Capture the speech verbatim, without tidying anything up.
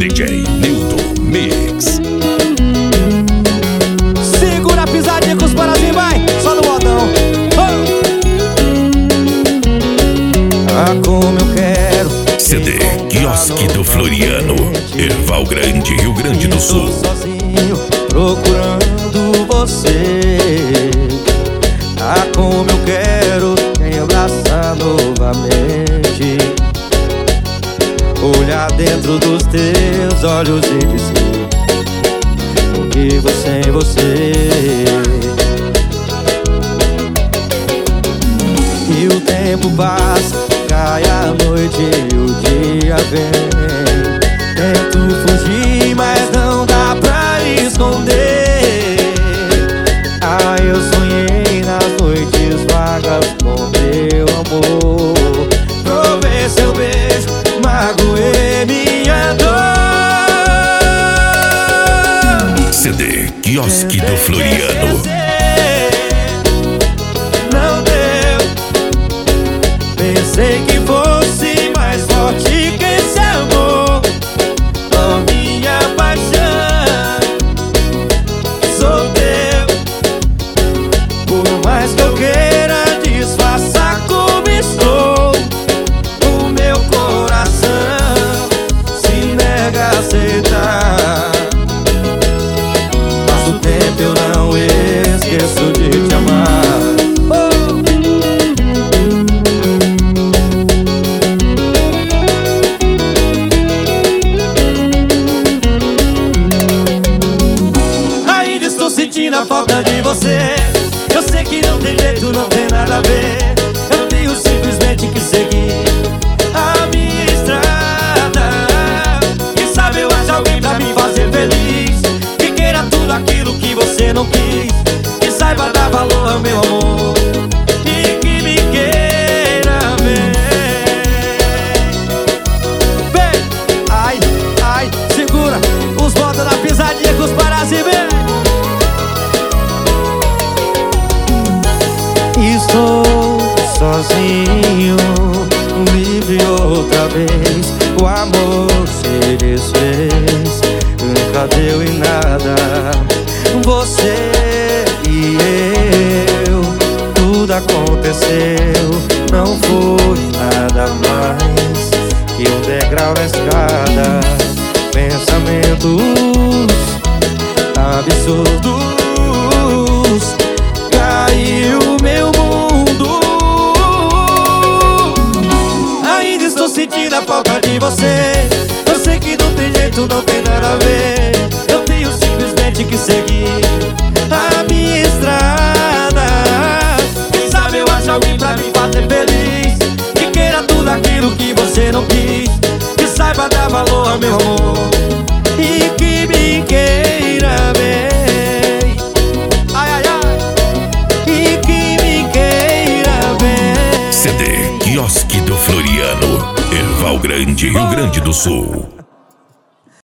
D J Nilton Mix. Segura a pisadinha com os parazinhos, vai, só no modão. Oh! Ah, como eu quero C D Quiosque do Floriano, Erval Grande, Rio Grande do Sul. Tô sozinho procurando você. Ah, como eu quero te abraçar novamente, olhar dentro dos teus olhos e dizer o que vou sem você. E o tempo passa, cai a noite e o dia vem. Tento fugir, mas não dá pra esconder. Ah, eu sonhei nas noites vagas com teu amor. Provei seu beijo, magoei minha dor. C D Quiosque do Floriano. Não deu. Pensei que fosse mais forte que esse amor. Oh, minha paixão, sou teu. Por mais que eu queira disfarçar como estou, o meu coração se nega a aceitar. Passa o tempo, eu não esqueço de te amar. Ainda estou sentindo a falta de você. Eu sei que não tem jeito, não tem nada a ver. Eu tenho simplesmente que seguir a minha estrada. Quem sabe eu acho alguém pra me fazer feliz, que queira tudo aquilo que você não quis, que saiba dar valor ao meu amor e que me queira bem. Bem, ai, ai, segura os bota na pisadinha com os parazinhos, bem. Estou sozinho, livre outra vez. O amor se desfez, nunca deu em nada. Você e eu, tudo aconteceu. Não foi nada mais que um degrau na escada. Pensamentos absurdos, caiu meu mundo. Ainda estou sentindo a falta de você. Eu sei que não tem jeito, não tem nada a ver. Eu tenho simplesmente que seguir a minha estrada. Quem sabe eu acho alguém pra me fazer feliz, que queira tudo aquilo que você não quis, que saiba dar valor ao meu amor e que me queira bem. C D Quiosque do Floriano, Erval Grande, Rio Grande do Sul.